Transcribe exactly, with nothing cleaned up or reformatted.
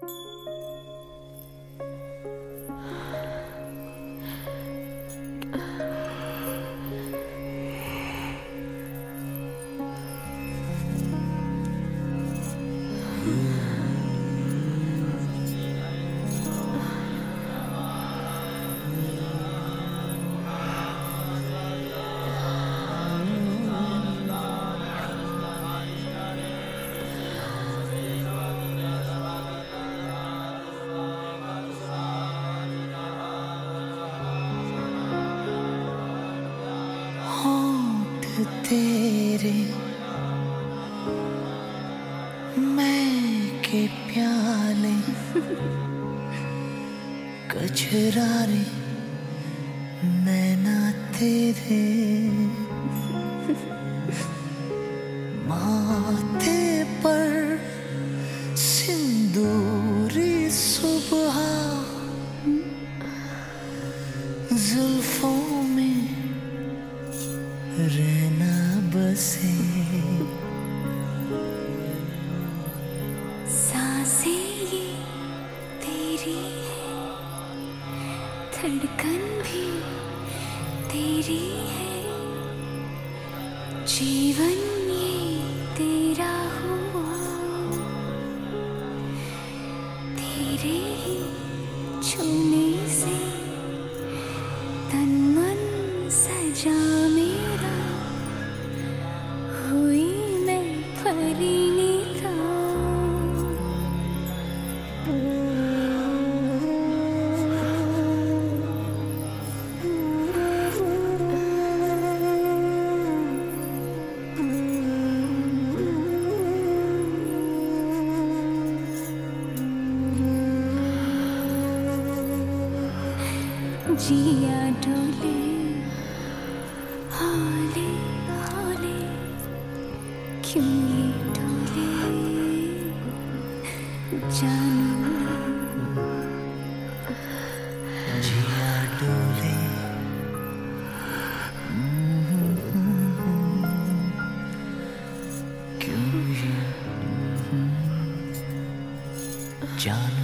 तेरे मैं के प्याले कचरारे नैना तेरे माथे पर सिंदूरी सुबह जुल्फों में रहना बसे सांसें ये तेरी है, धड़कन भी तेरी है, जीवन ये तेरा हुआ, तेरे ही छूने से तन मन सजा मेरा, हुई मैं परिणीता। जिया डोले हौले हौले, क्यों ये डोले जानू, जिया डोले क्यों ये जान